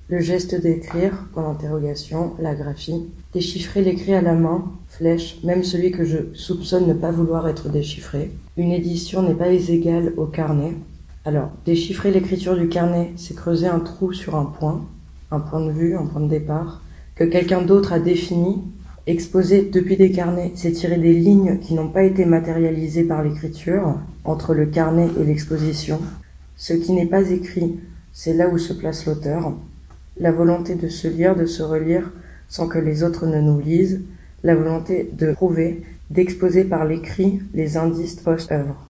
Le geste d'écrire, point d'interrogation, la graphie. Déchiffrer l'écrit à la main, flèche, même celui que je soupçonne ne pas vouloir être déchiffré. Une édition n'est pas égale au carnet. Alors, déchiffrer l'écriture du carnet, c'est creuser un trou sur un point de vue, un point de départ, que quelqu'un d'autre a défini. Exposer depuis des carnets, c'est tirer des lignes qui n'ont pas été matérialisées par l'écriture, entre le carnet et l'exposition. Ce qui n'est pas écrit, c'est là où se place l'auteur. La volonté de se lire, de se relire, sans que les autres ne nous lisent. La volonté de prouver, d'exposer par l'écrit les indices post-œuvre.